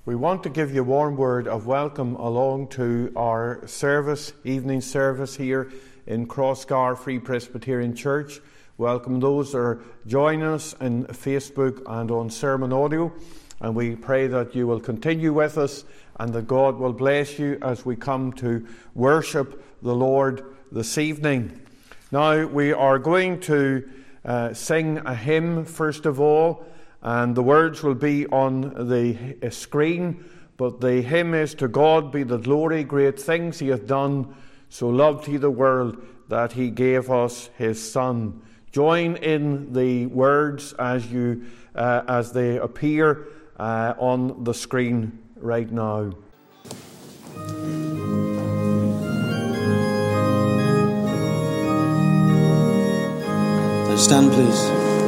We want to give you a warm word of welcome along to our service, evening service here in Crossgar Free Presbyterian Church. Welcome those that are joining us on Facebook and on Sermon Audio. And we pray that you will continue with us and that God will bless you as we come to worship the Lord this evening. Now we are going to sing a hymn first of all, and the words will be on the screen, but the hymn is "To God be the glory, great things he hath done, so loved he the world that he gave us his Son." Join in the words as they appear on the screen right now. Stand, please.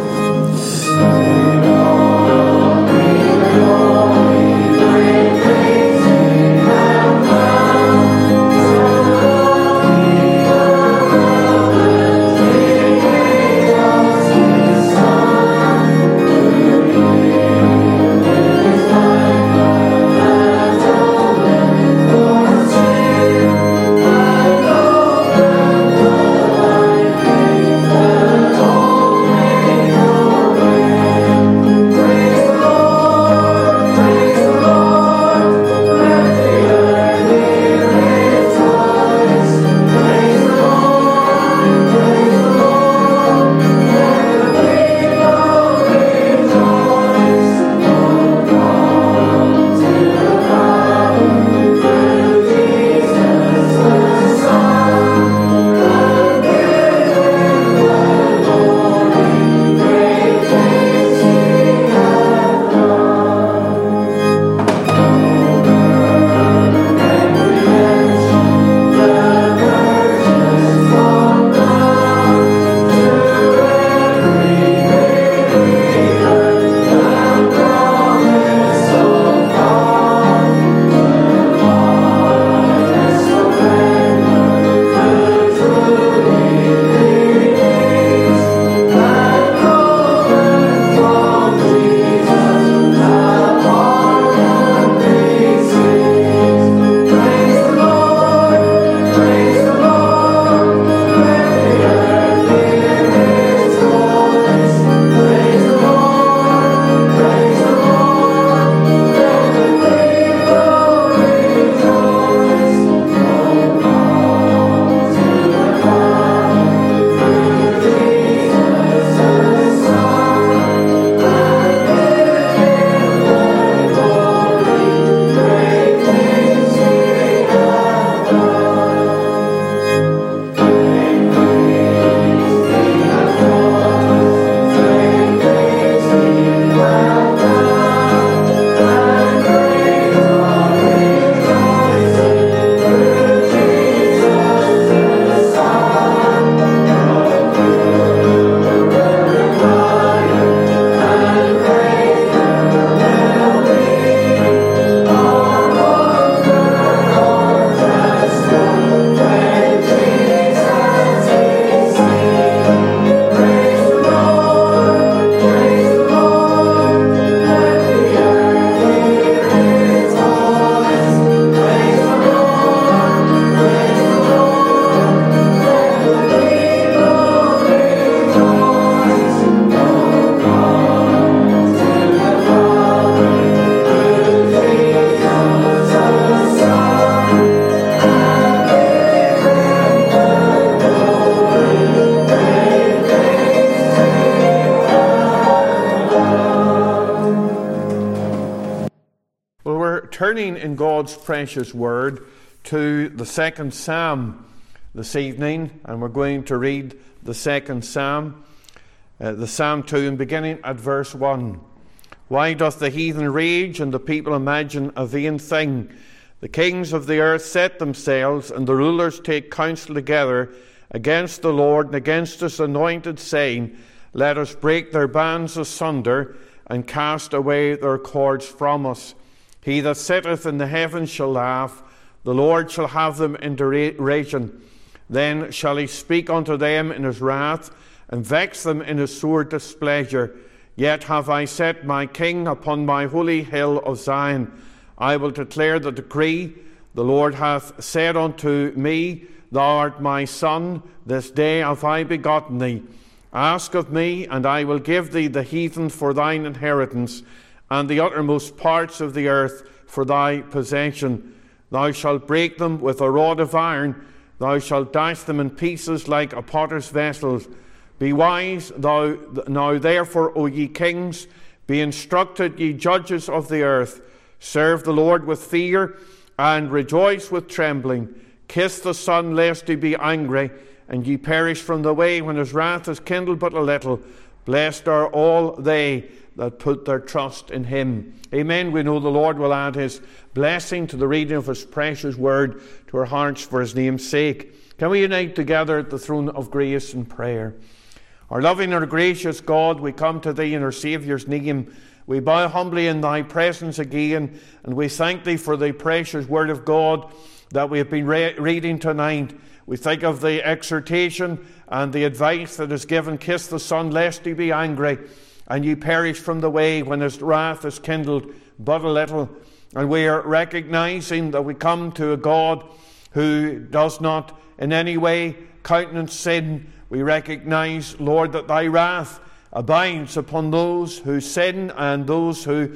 Turning in God's precious word to the second Psalm this evening, and we're going to read the second Psalm, the Psalm 2, and beginning at verse 1. Why doth the heathen rage, and the people imagine a vain thing? The kings of the earth set themselves, and the rulers take counsel together against the Lord and against his anointed, saying, Let us break their bands asunder, and cast away their cords from us. He that sitteth in the heavens shall laugh, the Lord shall have them in derision. Then shall he speak unto them in his wrath, and vex them in his sore displeasure. Yet have I set my king upon my holy hill of Zion. I will declare the decree. The Lord hath said unto me, Thou art my son, this day have I begotten thee. Ask of me, and I will give thee the heathen for thine inheritance, and the uttermost parts of the earth for thy possession. Thou shalt break them with a rod of iron, thou shalt dash them in pieces like a potter's vessels. Be wise thou now therefore, O ye kings, be instructed, ye judges of the earth. Serve the Lord with fear, and rejoice with trembling. Kiss the Son, lest he be angry, and ye perish from the way when his wrath is kindled but a little. Blessed are all they that put their trust in him. Amen. We know the Lord will add his blessing to the reading of his precious word to our hearts for his name's sake. Can we unite together at the throne of grace in prayer? Our loving and gracious God, we come to thee in our Saviour's name. We bow humbly in thy presence again, and we thank thee for the precious word of God that we have been reading tonight. We think of the exhortation and the advice that is given, kiss the Son, lest he be angry, and ye perish from the way when his wrath is kindled but a little. And we are recognizing that we come to a God who does not in any way countenance sin. We recognize, Lord, that thy wrath abides upon those who sin and those who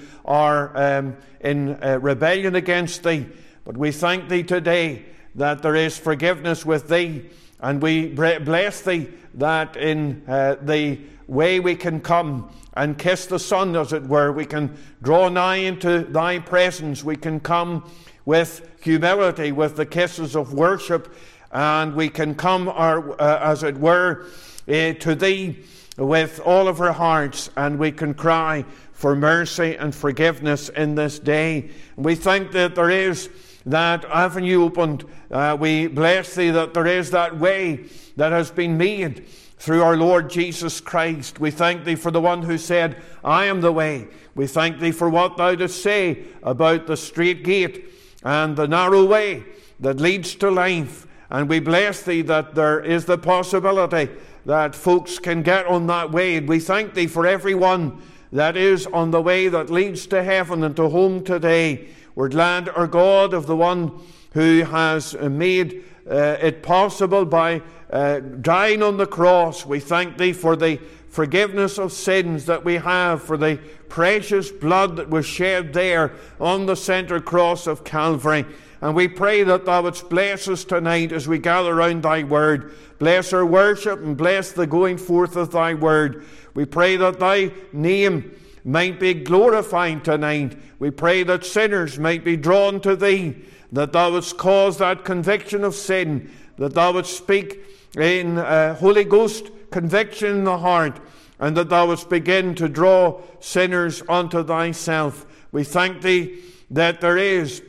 are in rebellion against thee. But we thank thee today that there is forgiveness with thee, and we bless thee that in the way we can come and kiss the Son, as it were, we can draw nigh into thy presence, we can come with humility, with the kisses of worship, and we can come, as it were, to thee with all of our hearts, and we can cry for mercy and forgiveness in this day. We thank that there is that avenue opened. We bless thee that there is that way that has been made through our Lord Jesus Christ. We thank thee for the one who said, I am the way. We thank thee for what thou dost say about the strait gate and the narrow way that leads to life. And we bless thee that there is the possibility that folks can get on that way. And we thank thee for everyone that is on the way that leads to heaven and to home today. We're glad, our God, of the one who has made it possible by dying on the cross. We thank thee for the forgiveness of sins that we have, for the precious blood that was shed there on the centre cross of Calvary. And we pray that thou wouldst bless us tonight as we gather round thy word. Bless our worship and bless the going forth of thy word. We pray that thy name might be glorified tonight. We pray that sinners might be drawn to thee, that thou wouldst cause that conviction of sin, that thou wouldst speak in Holy Ghost conviction in the heart, and that thou wouldst begin to draw sinners unto thyself. We thank thee that there is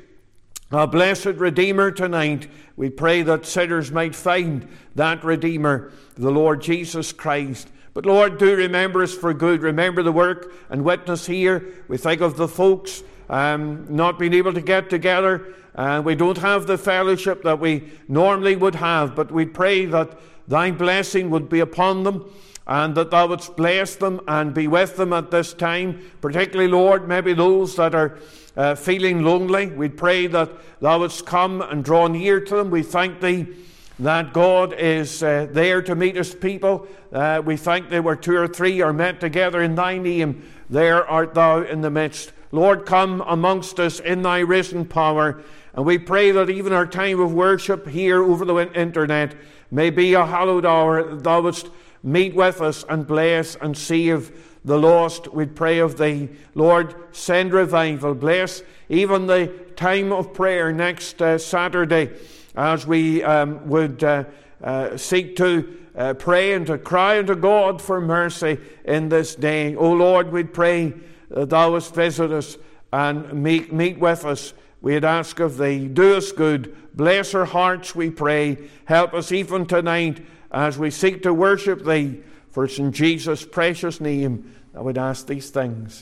a blessed Redeemer tonight. We pray that sinners might find that Redeemer, the Lord Jesus Christ. But Lord, do remember us for good. Remember the work and witness here. We think of the folks not being able to get together. We don't have the fellowship that we normally would have. But we pray that thy blessing would be upon them, and that thou wouldst bless them and be with them at this time. Particularly, Lord, maybe those that are feeling lonely. We pray that thou wouldst come and draw near to them. We thank thee that God is there to meet his people. We thank thee where two or three are met together in thy name, there art thou in the midst. Lord, come amongst us in thy risen power. And we pray that even our time of worship here over the internet may be a hallowed hour. Thou wouldst meet with us and bless and save the lost. We pray of thee. Lord, send revival. Bless even the time of prayer next Saturday, as we would seek to pray and to cry unto God for mercy in this day. O Lord, we pray that thou wouldst visit us and meet with us. We'd ask of thee, do us good. Bless our hearts, we pray. Help us even tonight as we seek to worship thee. For it's in Jesus' precious name that we'd ask these things.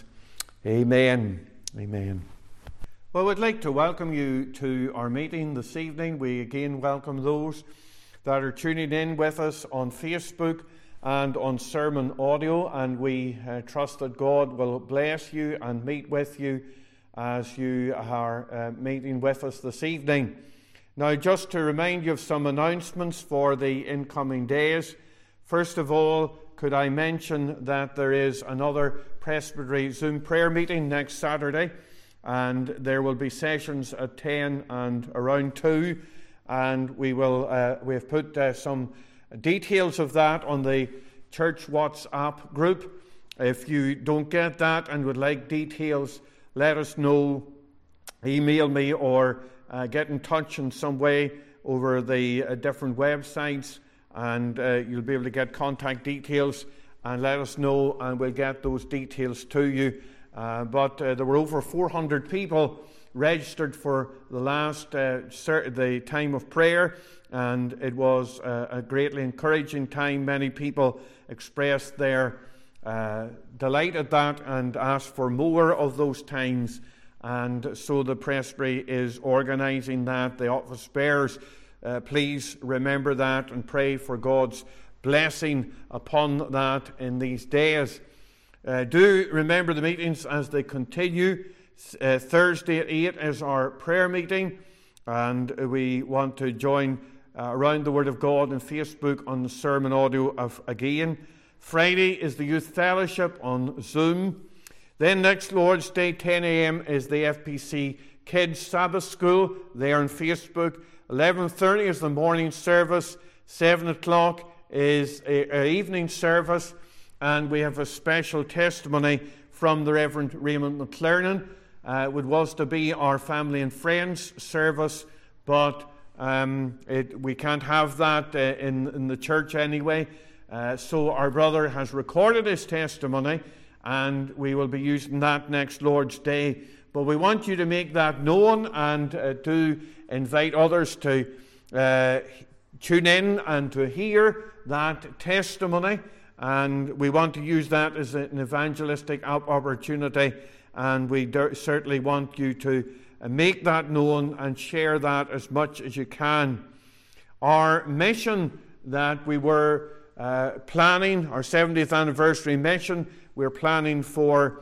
Amen. Amen. Well, we'd like to welcome you to our meeting this evening. We again welcome those that are tuning in with us on Facebook and on sermon audio, and we trust that God will bless you and meet with you as you are meeting with us this evening. Now, just to remind you of some announcements for the incoming days. First of all, could I mention that there is another Presbytery Zoom prayer meeting next Saturday, and there will be sessions at 10 and around 2, and we have put some details of that on the church WhatsApp group. If you don't get that and would like details, let us know, email me, or get in touch in some way over the different websites, and you'll be able to get contact details and let us know, and we'll get those details to you. But there were over 400 people registered for the last the time of prayer, and it was a greatly encouraging time. Many people expressed their delight at that and asked for more of those times, and so the Presbytery is organising that. The office bearers, please remember that and pray for God's blessing upon that in these days. Do remember the meetings as they continue. Thursday at 8 is our prayer meeting, and we want to join around the Word of God on Facebook on the sermon audio of again. Friday is the Youth Fellowship on Zoom. Then next Lord's Day, 10 a.m. is the FPC Kids Sabbath School there on Facebook. 11:30 is the morning service. 7 o'clock is an evening service. And we have a special testimony from the Reverend Raymond McLernan. It was to be our family and friends service, but we can't have that in the church anyway. So our brother has recorded his testimony, and we will be using that next Lord's Day. But we want you to make that known, and to invite others to tune in and to hear that testimony. And we want to use that as an evangelistic opportunity, and we certainly want you to make that known and share that as much as you can. Our mission that we were planning, our 70th anniversary mission, we're planning for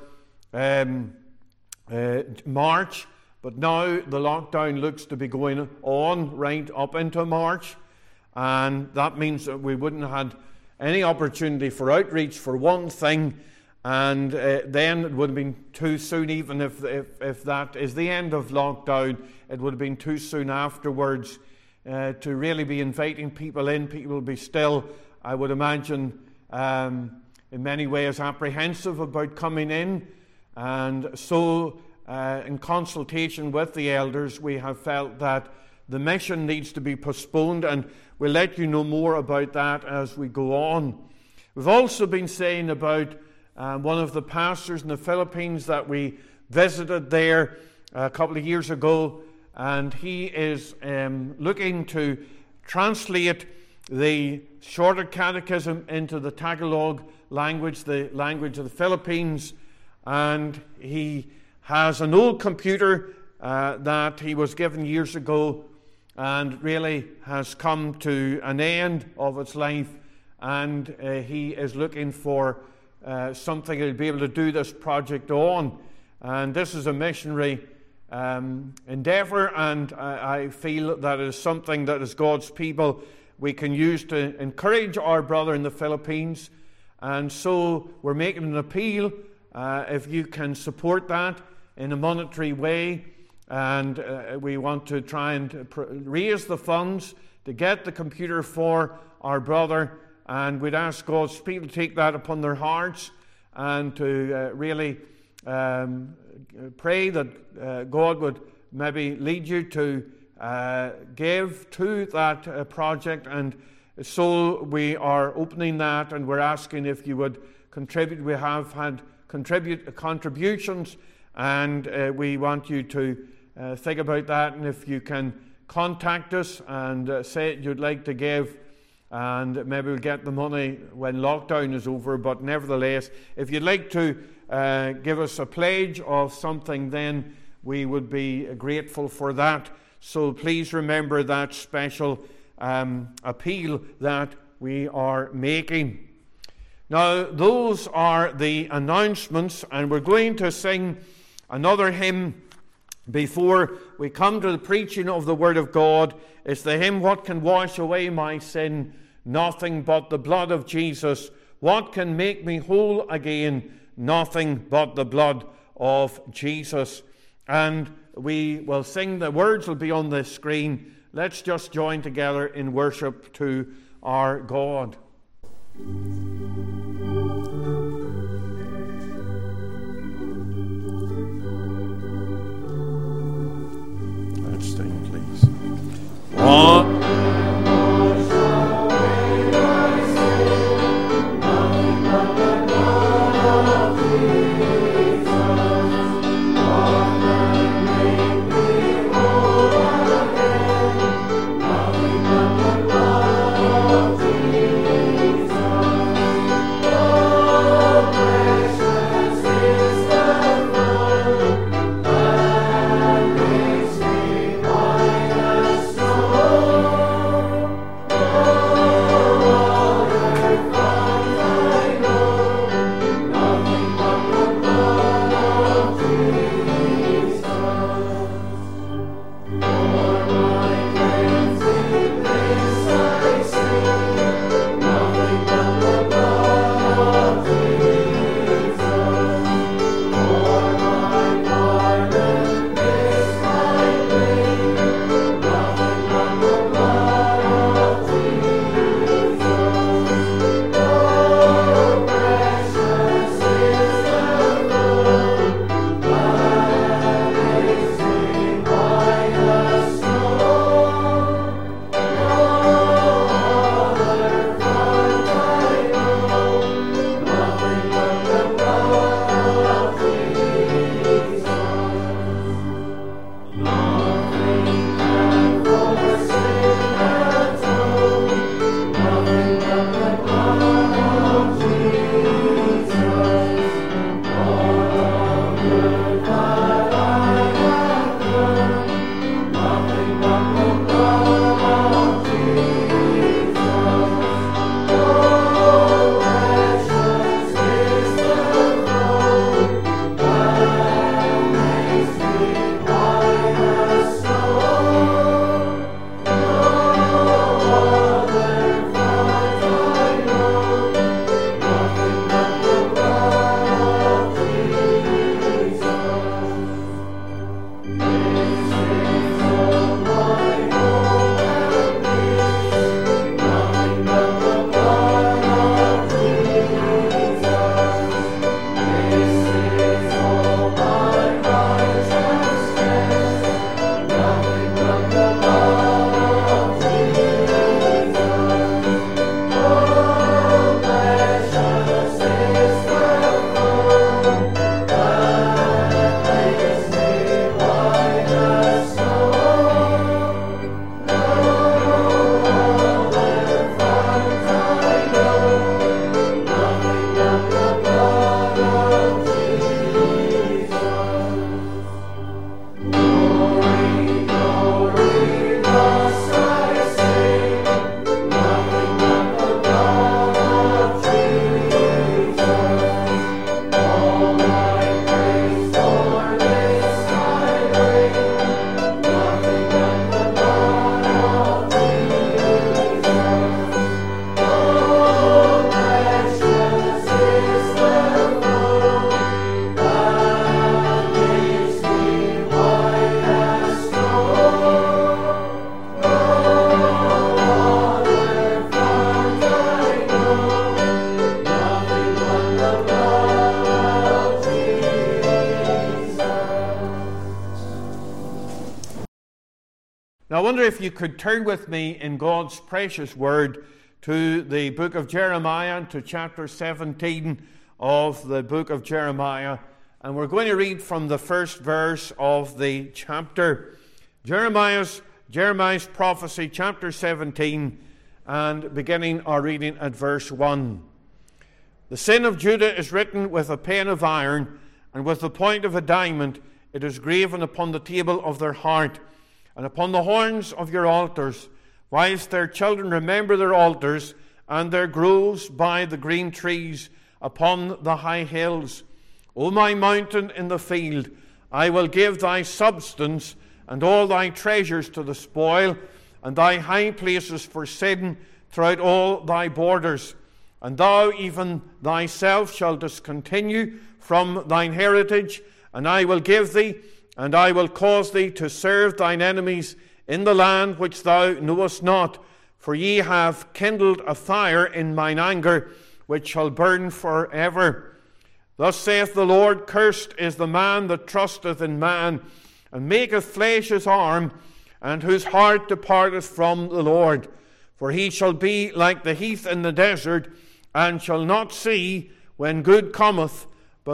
March, but now the lockdown looks to be going on right up into March, and that means that we wouldn't have had any opportunity for outreach for one thing, and then it would have been too soon. Even if that is the end of lockdown, it would have been too soon afterwards to really be inviting people in. People will be still, I would imagine, in many ways apprehensive about coming in, and so in consultation with the elders, we have felt that the mission needs to be postponed, and we'll let you know more about that as we go on. We've also been saying about one of the pastors in the Philippines that we visited there a couple of years ago, and he is looking to translate the Shorter Catechism into the Tagalog language, the language of the Philippines, and he has an old computer that he was given years ago, and really has come to an end of its life, and he is looking for something he'll be able to do this project on. And this is a missionary endeavour, and I feel that it is something that as God's people we can use to encourage our brother in the Philippines. And so we're making an appeal, if you can support that in a monetary way. And we want to try and raise the funds to get the computer for our brother, and we'd ask God's people to take that upon their hearts and to really pray that God would maybe lead you to give to that project. And so we are opening that, and we're asking if you would contribute. We have had contributions, and we want you to think about that, and if you can contact us and say you'd like to give, and maybe we'll get the money when lockdown is over. But nevertheless, if you'd like to give us a pledge of something, then we would be grateful for that. So please remember that special appeal that we are making. Now, those are the announcements, and we're going to sing another hymn before we come to the preaching of the Word of God, is the hymn, "What can wash away my sin? Nothing but the blood of Jesus. What can make me whole again? Nothing but the blood of Jesus." And we will sing, the words will be on the screen. Let's just join together in worship to our God. Let's sing, please. What? Now, I wonder if you could turn with me in God's precious word to the book of Jeremiah, and to chapter 17 of the book of Jeremiah. And we're going to read from the first verse of the chapter. Jeremiah's prophecy, chapter 17, and beginning our reading at verse 1. The sin of Judah is written with a pen of iron, and with the point of a diamond it is graven upon the table of their heart, and upon the horns of your altars, whilst their children remember their altars, and their groves by the green trees upon the high hills. O my mountain in the field, I will give thy substance and all thy treasures to the spoil, and thy high places for sin throughout all thy borders. And thou even thyself shalt discontinue from thine heritage, and I will give thee, and I will cause thee to serve thine enemies in the land which thou knowest not. For ye have kindled a fire in mine anger, which shall burn forever. Thus saith the Lord, cursed is the man that trusteth in man, and maketh flesh his arm, and whose heart departeth from the Lord. For he shall be like the heath in the desert, and shall not see when good cometh,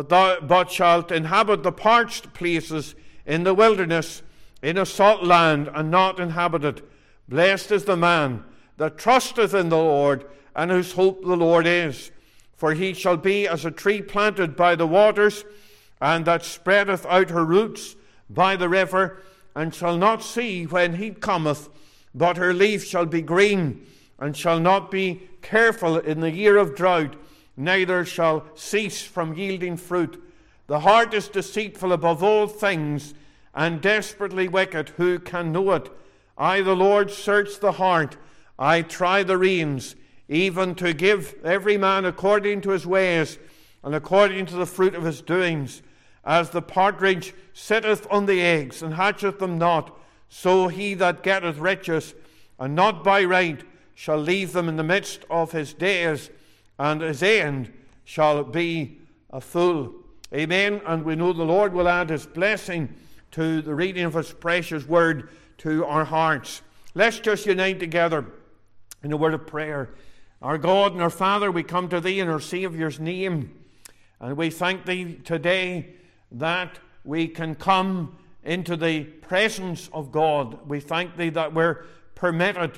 but shalt inhabit the parched places in the wilderness, in a salt land, and not inhabited. Blessed is the man that trusteth in the Lord, and whose hope the Lord is. For he shall be as a tree planted by the waters, and that spreadeth out her roots by the river, and shall not see when heat cometh, but her leaf shall be green, and shall not be careful in the year of drought, neither shall cease from yielding fruit. The heart is deceitful above all things, and desperately wicked. Who can know it? I, the Lord, search the heart. I try the reins, even to give every man according to his ways, and according to the fruit of his doings. As the partridge sitteth on the eggs, and hatcheth them not, so he that getteth riches, and not by right, shall leave them in the midst of his days, and his end shall be a fool. Amen. And we know the Lord will add his blessing to the reading of his precious word to our hearts. Let's just unite together in a word of prayer. Our God and our Father, we come to thee in our Saviour's name, and we thank thee today that we can come into the presence of God. We thank thee that we're permitted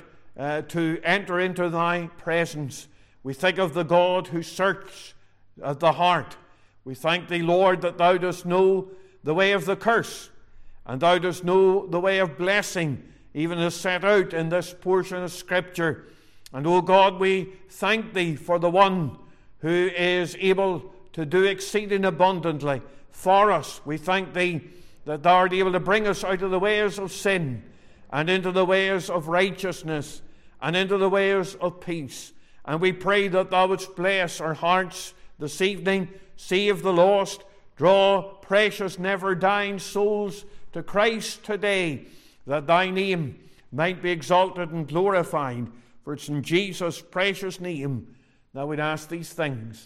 to enter into thy presence. We think of the God who searches the heart. We thank thee, Lord, that thou dost know the way of the curse, and thou dost know the way of blessing, even as set out in this portion of Scripture. And, O God, we thank thee for the one who is able to do exceeding abundantly for us. We thank thee that thou art able to bring us out of the ways of sin, and into the ways of righteousness, and into the ways of peace. And we pray that thou wouldst bless our hearts this evening, save the lost, draw precious never-dying souls to Christ today, that thy name might be exalted and glorified. For it's in Jesus' precious name that we'd ask these things.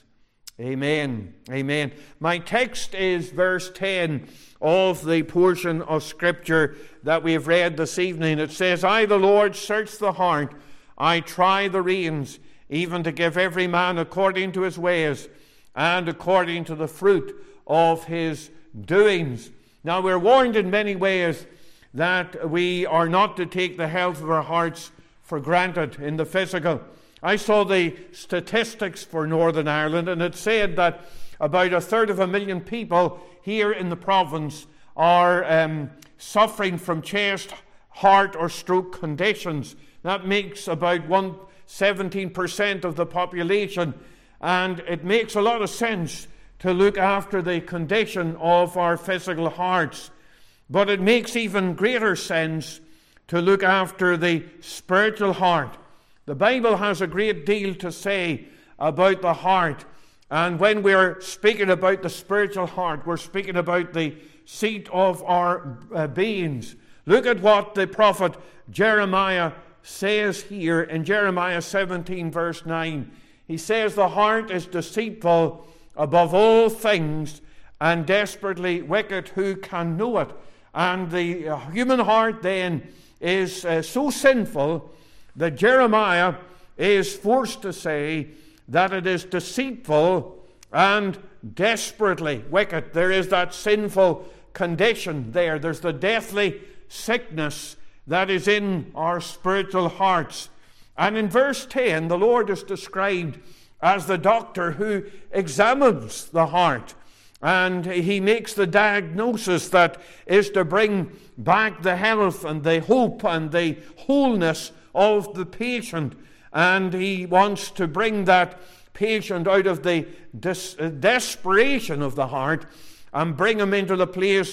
Amen. Amen. My text is verse 10 of the portion of Scripture that we have read this evening. It says, I, the Lord, search the heart. I try the reins, even to give every man according to his ways, and according to the fruit of his doings. Now, we're warned in many ways that we are not to take the health of our hearts for granted in the physical. I saw the statistics for Northern Ireland, and it said that about 1/3 people here in the province are suffering from chest, heart, or stroke conditions. That makes about 17% of the population, and it makes a lot of sense to look after the condition of our physical hearts. But it makes even greater sense to look after the spiritual heart. The Bible has a great deal to say about the heart. And when we're speaking about the spiritual heart, we're speaking about the seat of our beings. Look at what the prophet Jeremiah says here in Jeremiah 17, verse 9. He says, the heart is deceitful above all things and desperately wicked. Who can know it? And the human heart then is so sinful that Jeremiah is forced to say that it is deceitful and desperately wicked. There is that sinful condition there. There's the deathly sickness that is in our spiritual hearts. And in verse 10, the Lord is described as the doctor who examines the heart. And he makes the diagnosis that is to bring back the health and the hope and the wholeness of the patient. And he wants to bring that patient out of the desperation of the heart and bring him into the place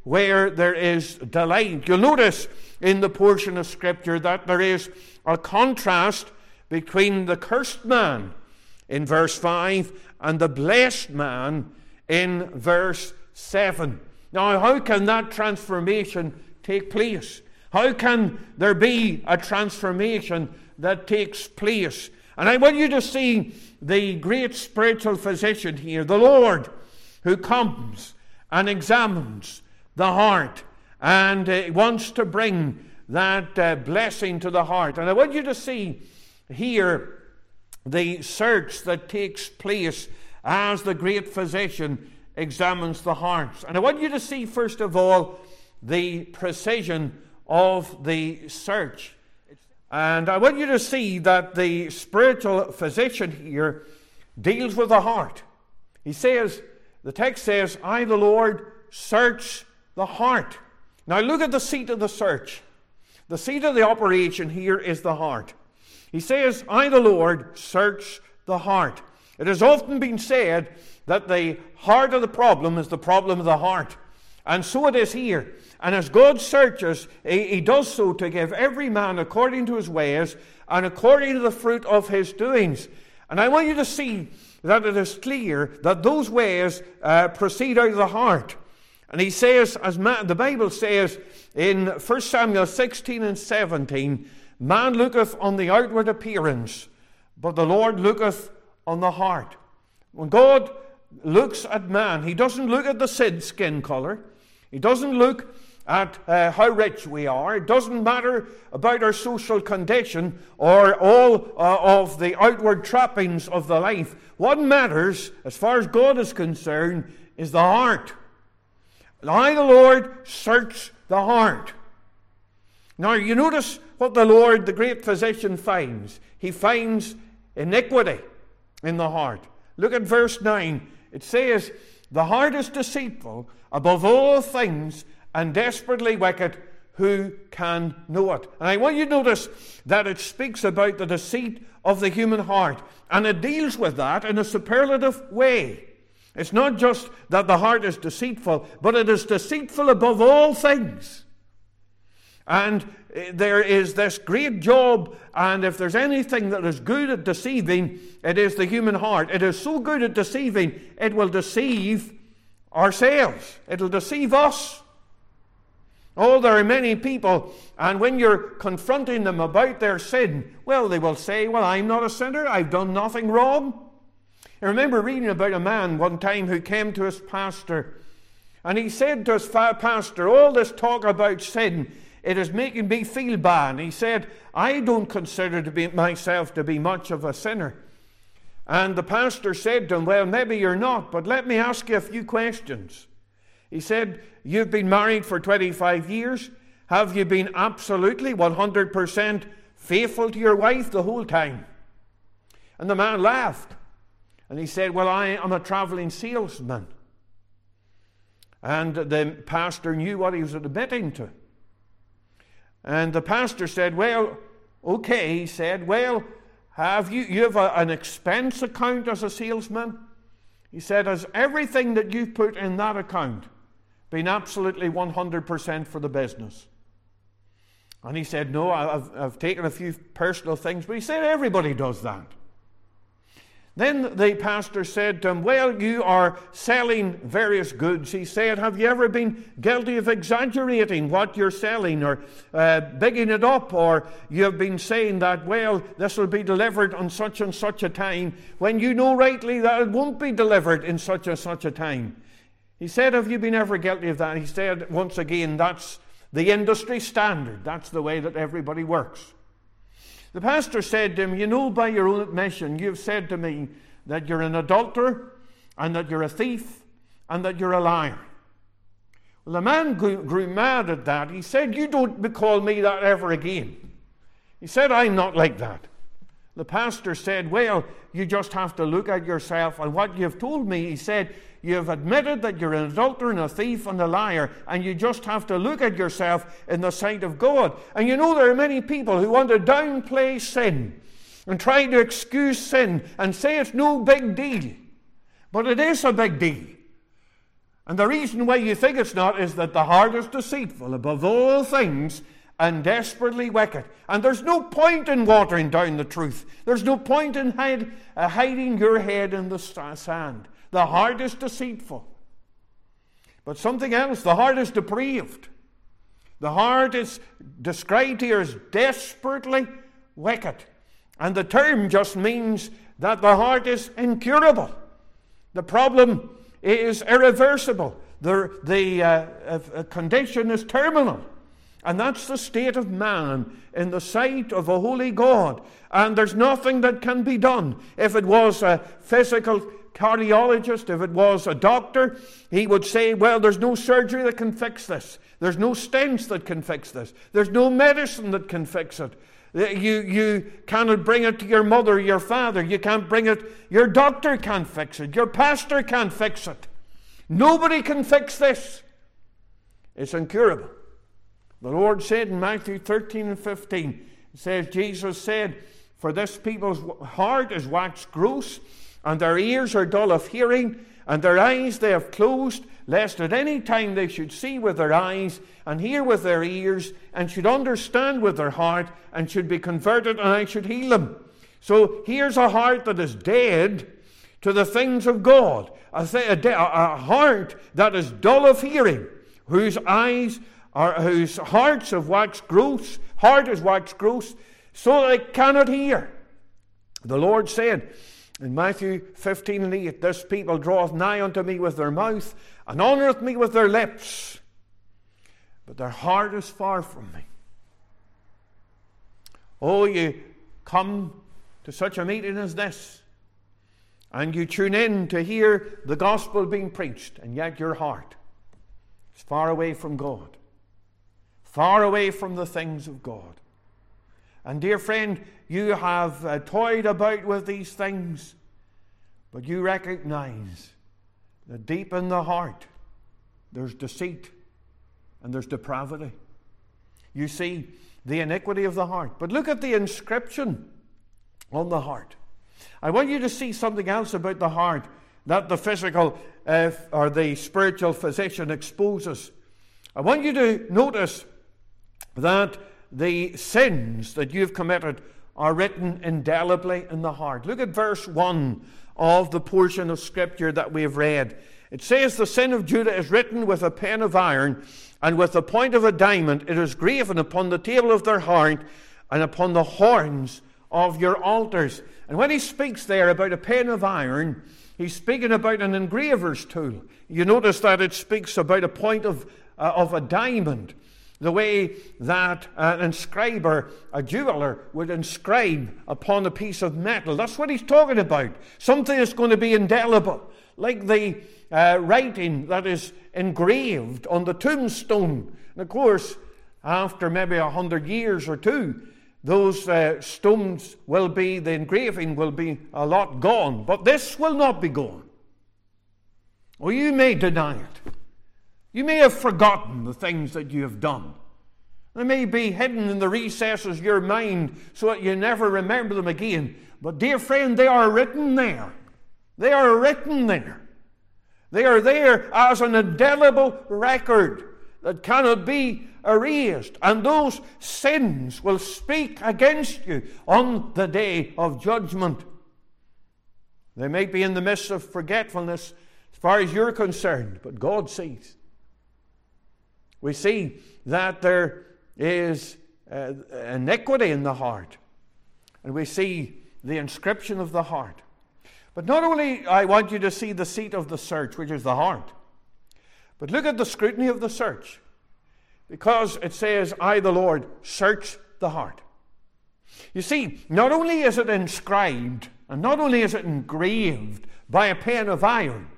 where there is delight. You'll notice in the portion of Scripture that there is a contrast between the cursed man in verse 5 and the blessed man in verse 7. Now, how can that transformation take place? How can there be a transformation that takes place? And I want you to see the great spiritual physician here, the Lord, who comes and examines the heart and wants to bring that blessing to the heart. And I want you to see here the search that takes place as the great physician examines the hearts. And I want you to see, first of all, the precision of the search. And I want you to see that the spiritual physician here deals with the heart. He says, the text says, I, the Lord, search the heart. Now look at the seat of the search. The seat of the operation here is the heart. He says, I, the Lord, search the heart. It has often been said that the heart of the problem is the problem of the heart. And so it is here. And as God searches, he does so to give every man according to his ways and according to the fruit of his doings. And I want you to see that it is clear that those ways proceed out of the heart. And he says, as the Bible says in 1 Samuel 16 and 17, man looketh on the outward appearance, but the Lord looketh on the heart. When God looks at man, he doesn't look at the skin color. He doesn't look at how rich we are. It doesn't matter about our social condition or all of the outward trappings of the life. What matters, as far as God is concerned, is the heart. I, the Lord, search the heart. Now, you notice what the Lord, the great physician, finds. He finds iniquity in the heart. Look at verse 9. It says, the heart is deceitful above all things and desperately wicked. Who can know it? And I want you to notice that it speaks about the deceit of the human heart. And it deals with that in a superlative way. It's not just that the heart is deceitful, but it is deceitful above all things. And there is this great job, and if there's anything that is good at deceiving, it is the human heart. It is so good at deceiving, it will deceive ourselves. It will deceive us. Oh, there are many people, and when you're confronting them about their sin, well, they will say, well, I'm not a sinner, I've done nothing wrong. I remember reading about a man one time who came to his pastor, and he said to his pastor, all this talk about sin, it is making me feel bad. He said, I don't consider myself to be much of a sinner. And the pastor said to him, well, maybe you're not, but let me ask you a few questions. He said, you've been married for 25 years. Have you been absolutely 100% faithful to your wife the whole time? And the man laughed. And he said, well, I am a traveling salesman. And the pastor knew what he was admitting to. And the pastor said, well, okay, he said, well, have you have an expense account as a salesman? He said, has everything that you've put in that account been absolutely 100% for the business? And he said, no, I've taken a few personal things, but he said, everybody does that. Then the pastor said to him, well, you are selling various goods. He said, have you ever been guilty of exaggerating what you're selling or bigging it up? Or you have been saying that, well, this will be delivered on such and such a time, when you know rightly that it won't be delivered in such and such a time. He said, have you been ever guilty of that? He said, once again, that's the industry standard. That's the way that everybody works. The pastor said to him, you know, by your own admission, you've said to me that you're an adulterer and that you're a thief and that you're a liar. Well, the man grew mad at that. He said, you don't call me that ever again. He said, I'm not like that. The pastor said, well, you just have to look at yourself and what you've told me. He said, you've admitted that you're an adulterer and a thief and a liar, and you just have to look at yourself in the sight of God. And you know, there are many people who want to downplay sin and try to excuse sin and say it's no big deal. But it is a big deal. And the reason why you think it's not is that the heart is deceitful above all things and desperately wicked. And there's no point in watering down the truth. There's no point in hiding your head in the sand. The heart is deceitful. But something else, the heart is depraved. The heart is described here as desperately wicked. And the term just means that the heart is incurable. The problem is irreversible. The condition is terminal. And that's the state of man in the sight of a holy God. And there's nothing that can be done. If it was a physical cardiologist, if it was a doctor, he would say, well, there's no surgery that can fix this. There's no stents that can fix this. There's no medicine that can fix it. You cannot bring it to your mother, your father. You can't bring it. Your doctor can't fix it. Your pastor can't fix it. Nobody can fix this. It's incurable. The Lord said in Matthew 13 and 15, it says, Jesus said, for this people's heart is waxed gross, and their ears are dull of hearing, and their eyes they have closed, lest at any time they should see with their eyes, and hear with their ears, and should understand with their heart, and should be converted, and I should heal them. So here's a heart that is dead to the things of God, a heart that is dull of hearing, whose hearts have waxed gross, heart is waxed gross, so they cannot hear. The Lord said in Matthew 15 and 8, this people draweth nigh unto me with their mouth, and honoureth me with their lips, but their heart is far from me. Oh, you come to such a meeting as this, and you tune in to hear the gospel being preached, and yet your heart is far away from God, far away from the things of God. And dear friend, you have toyed about with these things, but you recognize that deep in the heart there's deceit and there's depravity. You see the iniquity of the heart. But look at the inscription on the heart. I want you to see something else about the heart that the physical or the spiritual physician exposes. I want you to notice that the sins that you've committed are written indelibly in the heart. Look at verse 1 of the portion of Scripture that we have read. It says, the sin of Judah is written with a pen of iron, and with the point of a diamond it is graven upon the table of their heart, and upon the horns of your altars. And when he speaks there about a pen of iron, he's speaking about an engraver's tool. You notice that it speaks about a point of a diamond, the way that an inscriber, a jeweler, would inscribe upon a piece of metal. That's what he's talking about. Something that's going to be indelible, like the writing that is engraved on the tombstone. And of course, after maybe 100 years or two, those stones will be, the engraving will be a lot gone. But this will not be gone. Or you may deny it. You may have forgotten the things that you have done. They may be hidden in the recesses of your mind so that you never remember them again. But dear friend, they are written there. They are written there. They are there as an indelible record that cannot be erased. And those sins will speak against you on the day of judgment. They may be in the midst of forgetfulness as far as you're concerned, but God sees. We see that there is iniquity in the heart. And we see the inscription of the heart. But not only I want you to see the seat of the search, which is the heart, but look at the scrutiny of the search. Because it says, I, the Lord, search the heart. You see, not only is it inscribed, and not only is it engraved by a pen of iron,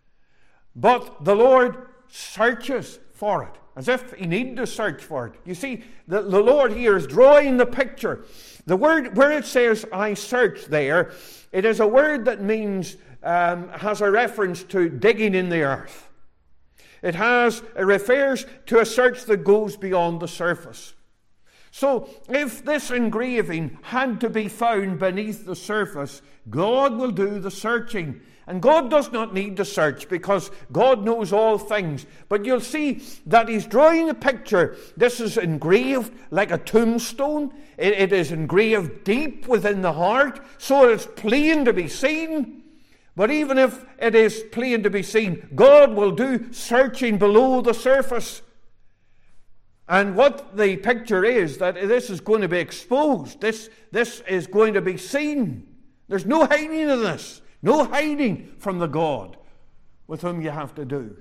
but the Lord searches for it, as if he needed to search for it. You see, the Lord here is drawing the picture. The word, where it says, I search there, it is a word that means, has a reference to digging in the earth. It refers to a search that goes beyond the surface. So if this engraving had to be found beneath the surface, God will do the searching. And God does not need to search because God knows all things. But you'll see that he's drawing a picture. This is engraved like a tombstone. It is engraved deep within the heart, so it's plain to be seen. But even if it is plain to be seen, God will do searching below the surface. And what the picture is, that this is going to be exposed. This is going to be seen. There's no hiding of this. No hiding from the God with whom you have to do.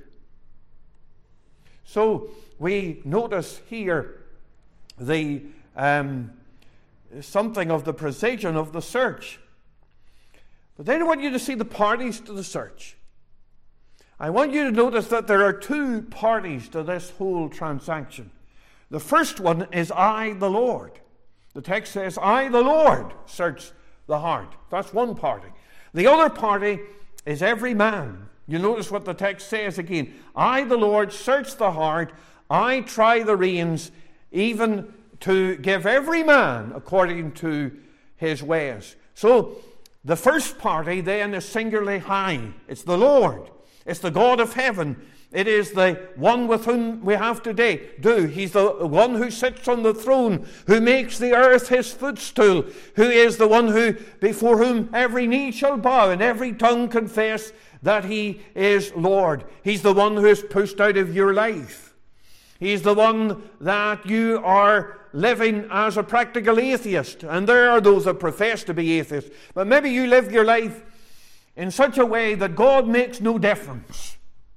So we notice here the something of the precision of the search. But then I want you to see the parties to the search. I want you to notice that there are two parties to this whole transaction. The first one is I, the Lord. The text says, I, the Lord, search the heart. That's one party. The other party is every man. You notice what the text says again. I, the Lord, search the heart. I try the reins, even to give every man according to his ways. So the first party then is singularly high. It's the Lord. It's the God of heaven. It is the one with whom we have to do. He's the one who sits on the throne, who makes the earth his footstool, who is the one who before whom every knee shall bow and every tongue confess that he is Lord. He's the one who is pushed out of your life. He's the one that you are living as a practical atheist. And there are those that profess to be atheists. But maybe you live your life in such a way that God makes no difference.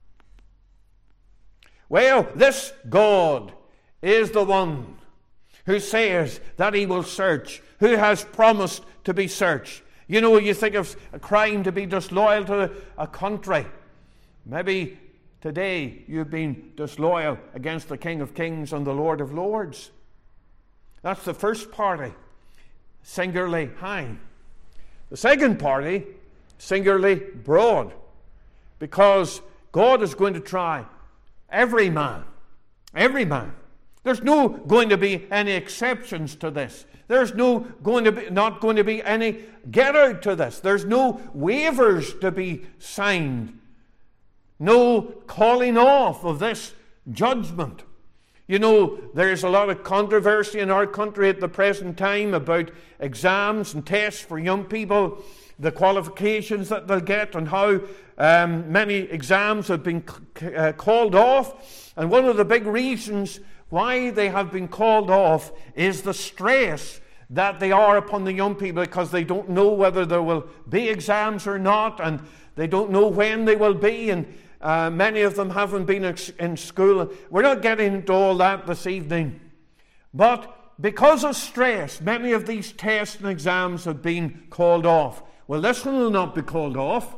Well, this God is the one who says that he will search, who has promised to be searched. You know, you think of a crime to be disloyal to a country. Maybe today you've been disloyal against the King of Kings and the Lord of Lords. That's the first party, singularly high. The second party, singularly broad, because God is going to try every man. Every man. There's no going to be any exceptions to this. There's not going to be any get out to this. There's no waivers to be signed. No calling off of this judgment. You know, there's a lot of controversy in our country at the present time about exams and tests for young people, the qualifications that they'll get, and how many exams have been called off. And one of the big reasons why they have been called off is the stress that they are upon the young people, because they don't know whether there will be exams or not, and they don't know when they will be, and many of them haven't been in school. We're not getting into all that this evening. But because of stress, many of these tests and exams have been called off. Well, this one will not be called off.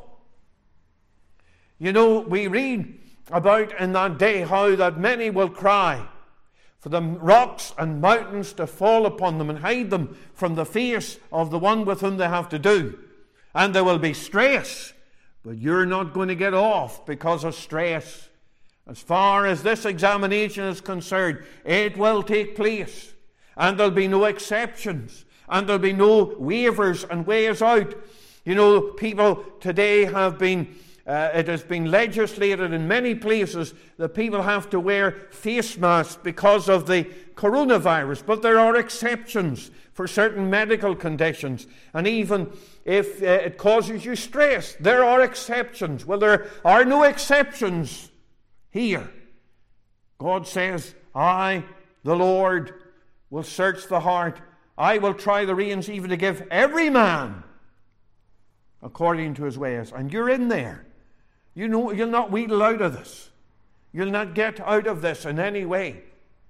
You know, we read about in that day how that many will cry for the rocks and mountains to fall upon them and hide them from the face of the one with whom they have to do. And there will be stress, but you're not going to get off because of stress. As far as this examination is concerned, it will take place, and there'll be no exceptions, and there'll be no waivers and ways out. You know, people today have been it has been legislated in many places that people have to wear face masks because of the coronavirus. But there are exceptions for certain medical conditions. And even if it causes you stress, there are exceptions. Well, there are no exceptions here. God says, I, the Lord, will search the heart. I will try the reins, even to give every man according to his ways. And you're in there. You know, you'll not wheedle out of this. You'll not get out of this in any way.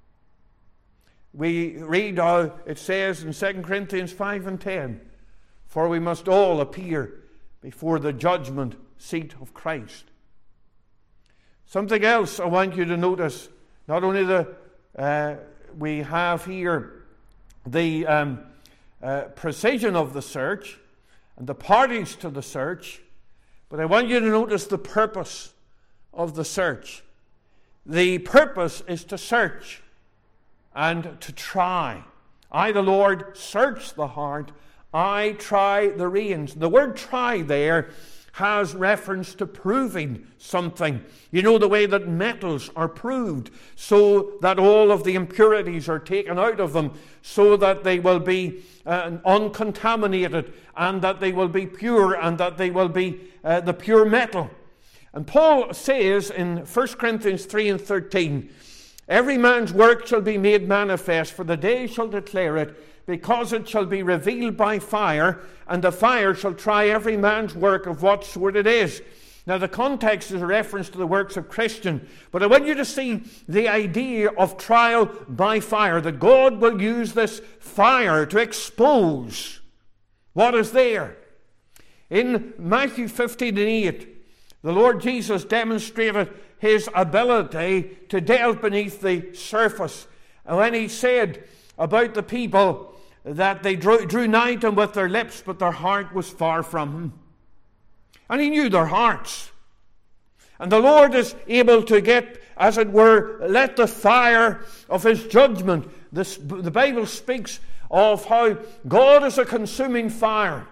We read how it says in 2 Corinthians 5 and 10, for we must all appear before the judgment seat of Christ. Something else I want you to notice, not only we have here the precision of the search and the parties to the search, but I want you to notice the purpose of the search. The purpose is to search and to try. I, the Lord, search the heart. I try the reins. The word try there has reference to proving something. You know, the way that metals are proved, so that all of the impurities are taken out of them, so that they will be uncontaminated, and that they will be pure, and that they will be the pure metal. And Paul says in 1 Corinthians 3:13, every man's work shall be made manifest, for the day shall declare it, because it shall be revealed by fire, and the fire shall try every man's work of what sort it is. Now, the context is a reference to the works of Christian, but I want you to see the idea of trial by fire, that God will use this fire to expose what is there. In Matthew 15:8, the Lord Jesus demonstrated his ability to delve beneath the surface. And when he said about the people that they drew nigh to him with their lips, but their heart was far from him. And he knew their hearts. And the Lord is able to get, as it were, let the fire of his judgment. The Bible speaks of how God is a consuming fire.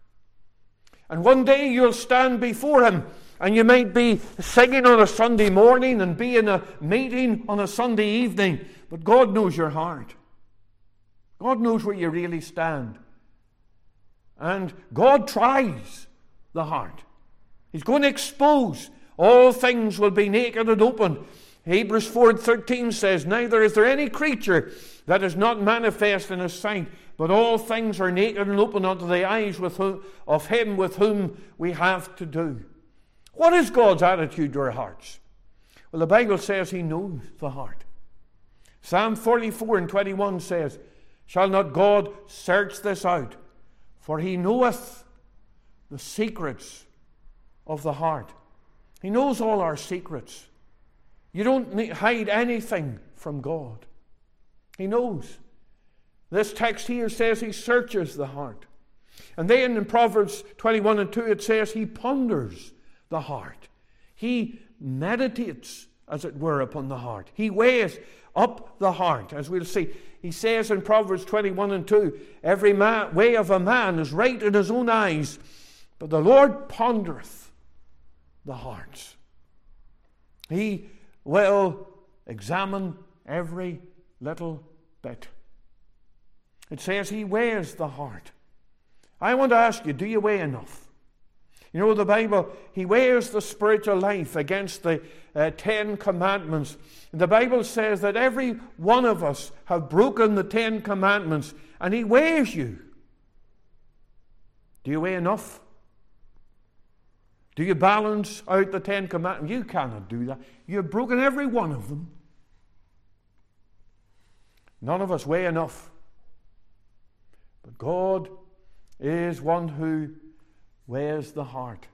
And one day you'll stand before him, and you might be singing on a Sunday morning and be in a meeting on a Sunday evening, but God knows your heart. God knows where you really stand. And God tries the heart. He's going to expose. All things will be naked and open. Hebrews 4:13 says, neither is there any creature that is not manifest in his sight, but all things are naked and open unto the eyes of him with whom we have to do. What is God's attitude to our hearts? Well, the Bible says he knows the heart. Psalm 44:21 says, shall not God search this out? For he knoweth the secrets of the heart. He knows all our secrets. You don't hide anything from God. He knows. This text here says he searches the heart. And then in Proverbs 21:2 it says he ponders the heart. He meditates, as it were, upon the heart. He weighs up the heart, as we'll see. He says in Proverbs 21:2, every way of a man is right in his own eyes, but the Lord pondereth the hearts. He will examine every little bit. It says he weighs the heart. I want to ask you, do you weigh enough? You know, the Bible, he weighs the spiritual life against the 10 commandments. The Bible says that every one of us have broken the 10 commandments, and he weighs you. Do you weigh enough? Do you balance out the 10 commandments? You cannot do that. You've broken every one of them. None of us weigh enough. But God is one who weighs the heart.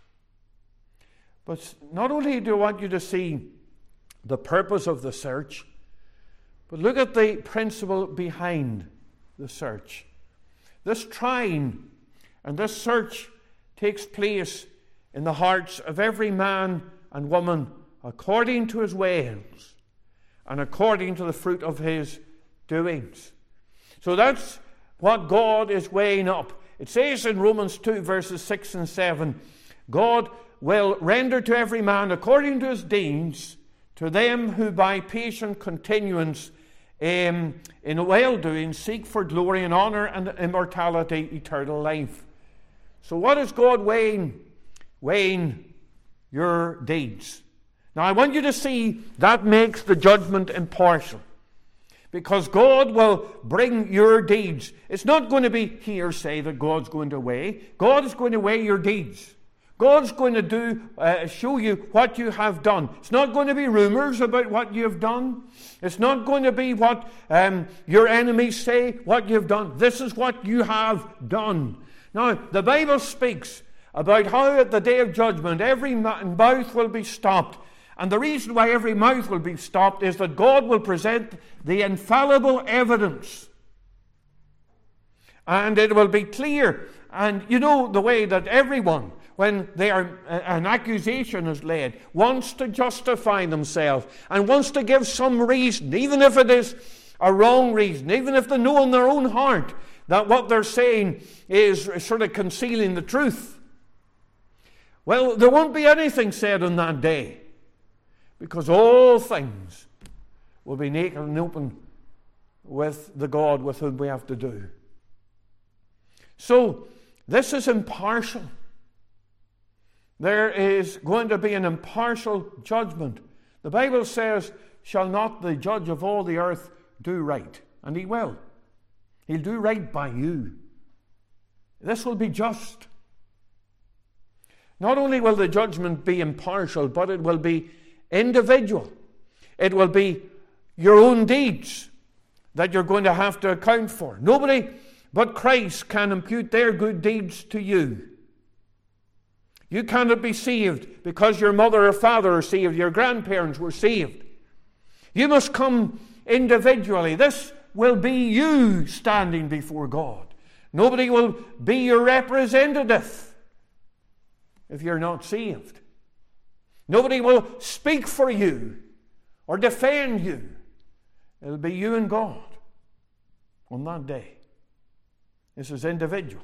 But not only do I want you to see the purpose of the search, but look at the principle behind the search. This trying and this search takes place in the hearts of every man and woman according to his ways and according to the fruit of his doings. So that's what God is weighing up. It says in Romans 2 verses 6 and 7, God will render to every man according to his deeds, to them who by patient continuance in well-doing seek for glory and honor and immortality, eternal life. So what is God weighing? Weighing your deeds. Now I want you to see that makes the judgment impartial. Because God will bring your deeds. It's not going to be hearsay that God's going to weigh. God is going to weigh your deeds. God's going to show you what you have done. It's not going to be rumors about what you've done. It's not going to be what your enemies say, what you've done. This is what you have done. Now, the Bible speaks about how at the day of judgment every mouth will be stopped. And the reason why every mouth will be stopped is that God will present the infallible evidence. And it will be clear. And you know the way that everyone, when an accusation is laid, wants to justify themselves and wants to give some reason, even if it is a wrong reason, even if they know in their own heart that what they're saying is sort of concealing the truth, well, there won't be anything said on that day, because all things will be naked and open with the God with whom we have to do. So, this is impartial. There is going to be an impartial judgment. The Bible says, shall not the judge of all the earth do right? And he will. He'll do right by you. This will be just. Not only will the judgment be impartial, but it will be individual. It will be your own deeds that you're going to have to account for. Nobody but Christ can impute their good deeds to you. You cannot be saved because your mother or father are saved, your grandparents were saved. You must come individually. This will be you standing before God. Nobody will be your representative if you're not saved. Nobody will speak for you or defend you. It'll be you and God on that day. This is individual.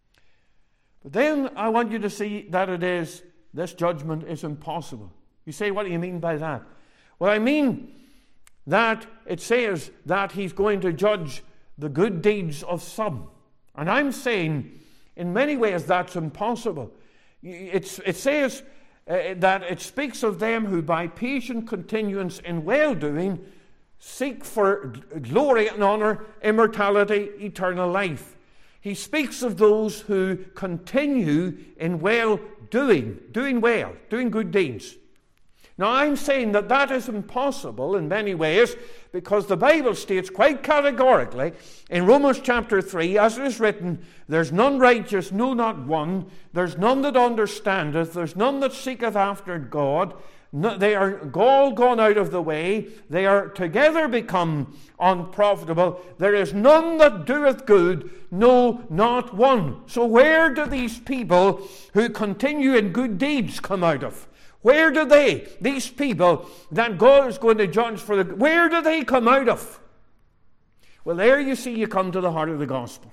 But then I want you to see that this judgment is impossible. You say, what do you mean by that? Well, I mean that it says that he's going to judge the good deeds of some. And I'm saying, in many ways, that's impossible. It says that it speaks of them who by patient continuance in well-doing seek for glory and honor, immortality, eternal life. He speaks of those who continue in well-doing, doing well, doing good deeds. Now, I'm saying that that is impossible in many ways because the Bible states quite categorically in Romans chapter 3, as it is written, there's none righteous, no, not one. There's none that understandeth. There's none that seeketh after God. No, they are all gone out of the way. They are together become unprofitable. There is none that doeth good, no, not one. So where do these people who continue in good deeds come out of? Where do these people that God is going to judge for where do they come out of? Well, there you see, you come to the heart of the gospel.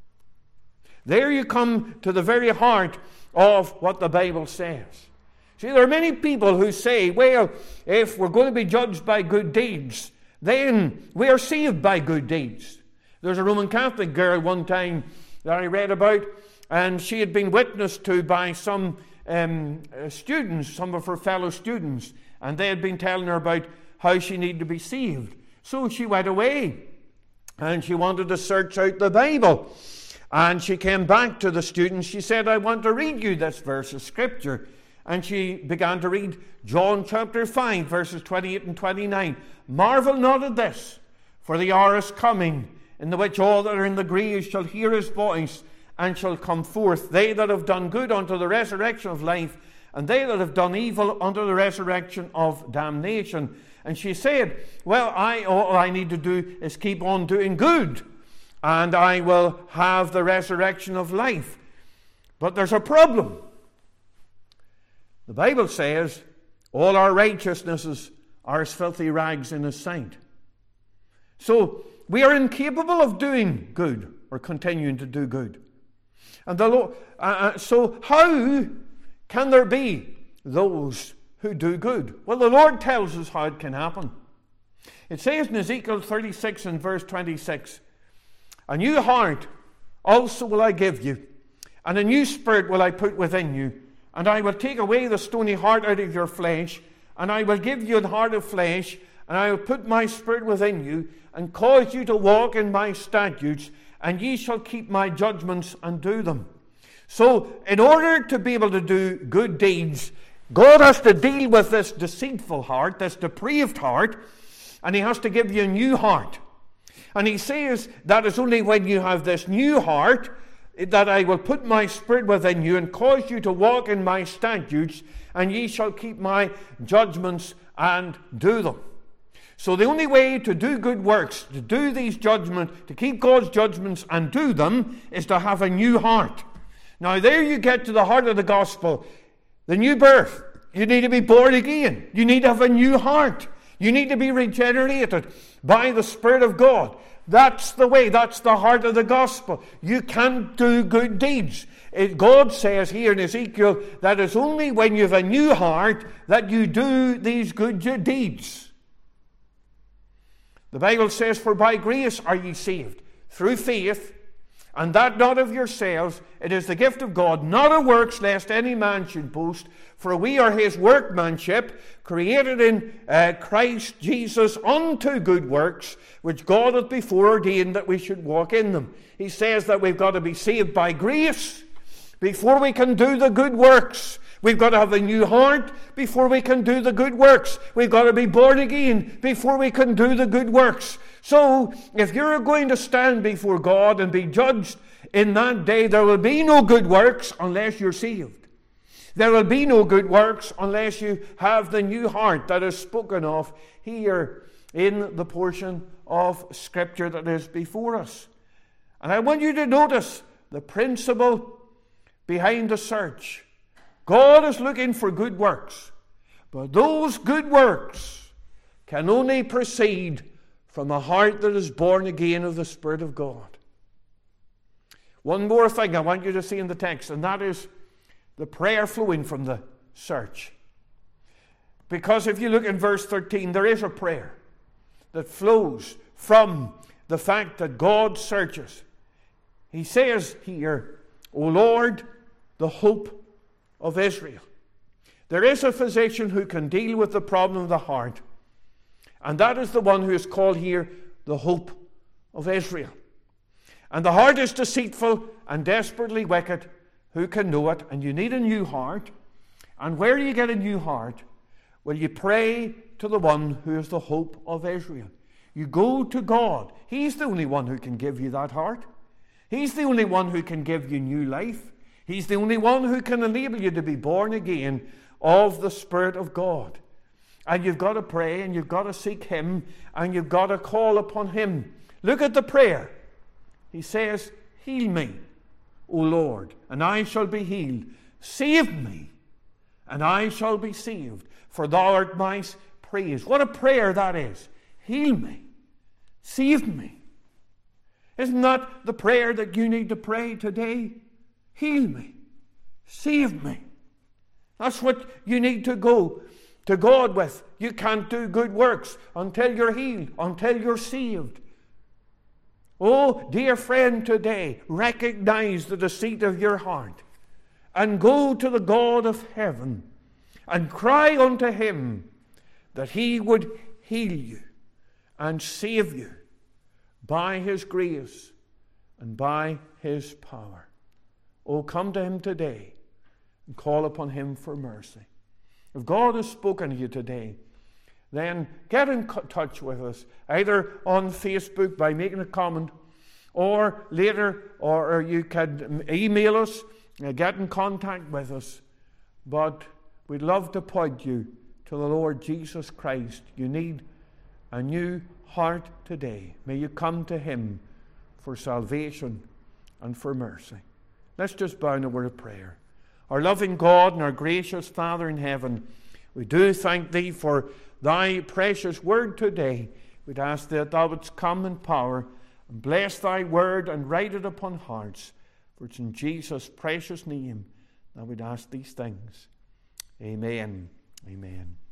There you come to the very heart of what the Bible says. See, there are many people who say, well, if we're going to be judged by good deeds, then we are saved by good deeds. There's a Roman Catholic girl one time that I read about, and she had been witnessed to by some students, some of her fellow students, and they had been telling her about how she needed to be saved. So she went away, and she wanted to search out the Bible. And she came back to the students. She said, I want to read you this verse of Scripture. And she began to read John chapter 5, verses 28 and 29. Marvel not at this, for the hour is coming, in the which all that are in the graves shall hear his voice, and shall come forth, they that have done good unto the resurrection of life, and they that have done evil unto the resurrection of damnation. And she said, well, all I need to do is keep on doing good, and I will have the resurrection of life. But there's a problem. The Bible says, all our righteousnesses are as filthy rags in his sight. So, we are incapable of doing good, or continuing to do good. And so how can there be those who do good? Well, the Lord tells us how it can happen. It says in Ezekiel 36 and verse 26, a new heart also will I give you, and a new spirit will I put within you, and I will take away the stony heart out of your flesh, and I will give you a heart of flesh, and I will put my spirit within you, and cause you to walk in my statutes, and ye shall keep my judgments and do them. So, in order to be able to do good deeds, God has to deal with this deceitful heart, this depraved heart, and he has to give you a new heart. And he says that it's only when you have this new heart that I will put my spirit within you and cause you to walk in my statutes, and ye shall keep my judgments and do them. So the only way to do good works, to do these judgments, to keep God's judgments and do them, is to have a new heart. Now there you get to the heart of the gospel, the new birth. You need to be born again. You need to have a new heart. You need to be regenerated by the Spirit of God. That's the way. That's the heart of the gospel. You can't do good deeds. God says here in Ezekiel that it's only when you have a new heart that you do these good deeds. The Bible says, "For by grace are ye saved, through faith, and that not of yourselves, it is the gift of God, not of works, lest any man should boast. For we are his workmanship, created in Christ Jesus unto good works, which God hath before ordained that we should walk in them." He says that we've got to be saved by grace before we can do the good works. We've got to have a new heart before we can do the good works. We've got to be born again before we can do the good works. So, if you're going to stand before God and be judged in that day, there will be no good works unless you're saved. There will be no good works unless you have the new heart that is spoken of here in the portion of Scripture that is before us. And I want you to notice the principle behind the search. God is looking for good works, but those good works can only proceed from a heart that is born again of the Spirit of God. One more thing I want you to see in the text, and that is the prayer flowing from the search. Because if you look in verse 13, there is a prayer that flows from the fact that God searches. He says here, "O Lord, the hope of Israel." There is a physician who can deal with the problem of the heart, and that is the one who is called here the hope of Israel. And the heart is deceitful and desperately wicked. Who can know it? And you need a new heart. And where do you get a new heart? Well, you pray to the one who is the hope of Israel. You go to God. He's the only one who can give you that heart. He's the only one who can give you new life. He's the only one who can enable you to be born again of the Spirit of God. And you've got to pray, and you've got to seek Him, and you've got to call upon Him. Look at the prayer. He says, "Heal me, O Lord, and I shall be healed. Save me, and I shall be saved, for thou art my praise." What a prayer that is. Heal me. Save me. Isn't that the prayer that you need to pray today? Heal me. Save me. That's what you need to go to God with. You can't do good works until you're healed, until you're saved. Oh, dear friend, today, recognize the deceit of your heart and go to the God of heaven and cry unto Him that He would heal you and save you by His grace and by His power. Oh, come to Him today and call upon Him for mercy. If God has spoken to you today, then get in touch with us, either on Facebook by making a comment, or later, or you can email us, get in contact with us. But we'd love to point you to the Lord Jesus Christ. You need a new heart today. May you come to Him for salvation and for mercy. Let's just bow in a word of prayer. Our loving God and our gracious Father in heaven, we do thank Thee for Thy precious word today. We'd ask that Thou wouldst come in power and bless Thy word and write it upon hearts. For it's in Jesus' precious name that we'd ask these things. Amen. Amen.